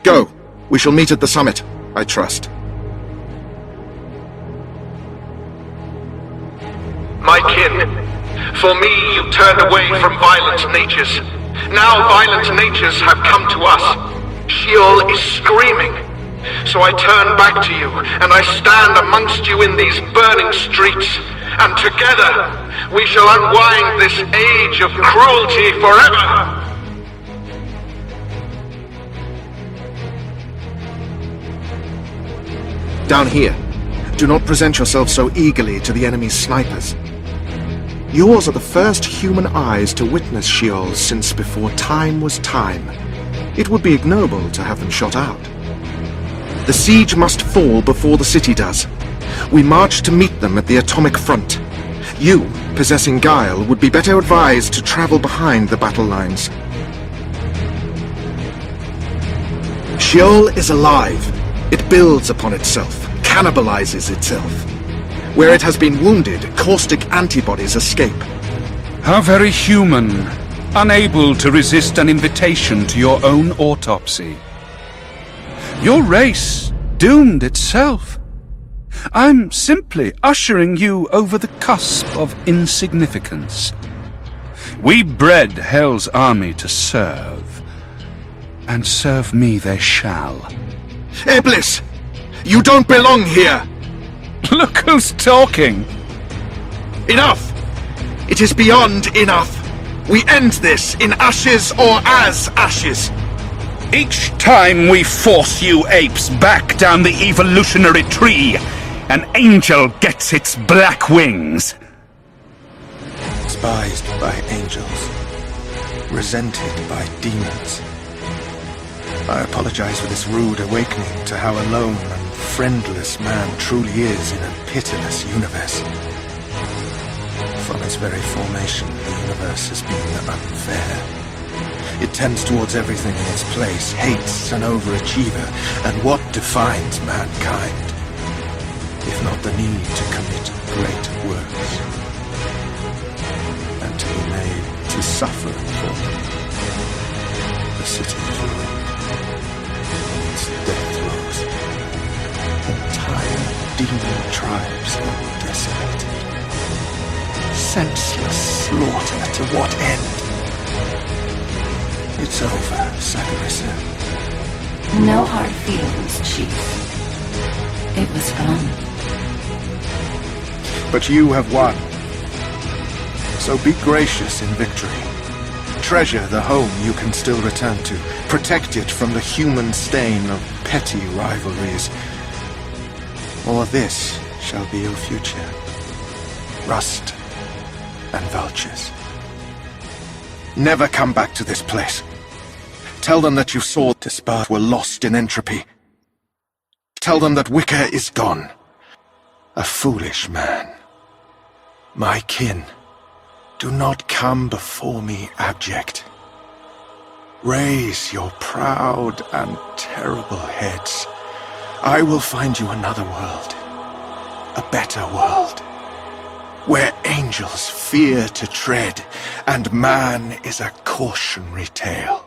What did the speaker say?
Go. We shall meet at the summit, I trust. My kin, for me you turned away from violent natures. Now violent natures have come to us. Sheol is screaming. So I turn back to you, and I stand amongst you in these burning streets. And together, we shall unwind this age of cruelty forever! Down here. Do not present yourself so eagerly to the enemy's snipers. Yours are the first human eyes to witness Sheol since before time was time. It would be ignoble to have them shot out. The siege must fall before the city does. We march to meet them at the atomic front. You, possessing guile, would be better advised to travel behind the battle lines. Sheol is alive. It builds upon itself, cannibalizes itself. Where it has been wounded, caustic antibodies escape. How very human, unable to resist an invitation to your own autopsy. Your race doomed itself. I'm simply ushering you over the cusp of insignificance. We bred Hell's army to serve, and serve me they shall. Iblis! You don't belong here! Look who's talking! Enough! It is beyond enough! We end this in ashes or as ashes! Each time we force you apes back down the evolutionary tree, an angel gets its black wings. Despised by angels, resented by demons. I apologize for this rude awakening to how alone and friendless man truly is in a pitiless universe. From its very formation, the universe has been unfair. It tends towards everything in its place, hates an overachiever, and what defines mankind, if not the need to commit great works, and to be made to suffer for them. The city is ruined, its death throes. Entire demon tribes are desolated. Senseless slaughter to what end? It's over, Sagarissa. No hard feelings, Chief. It was fun. But you have won. So be gracious in victory. Treasure the home you can still return to. Protect it from the human stain of petty rivalries. Or this shall be your future. Rust and vultures. Never come back to this place. Tell them that you saw Despard were lost in entropy. Tell them that Wicca is gone. A foolish man. My kin, do not come before me abject. Raise your proud and terrible heads. I will find you another world. A better world. Where angels fear to tread, and man is a cautionary tale.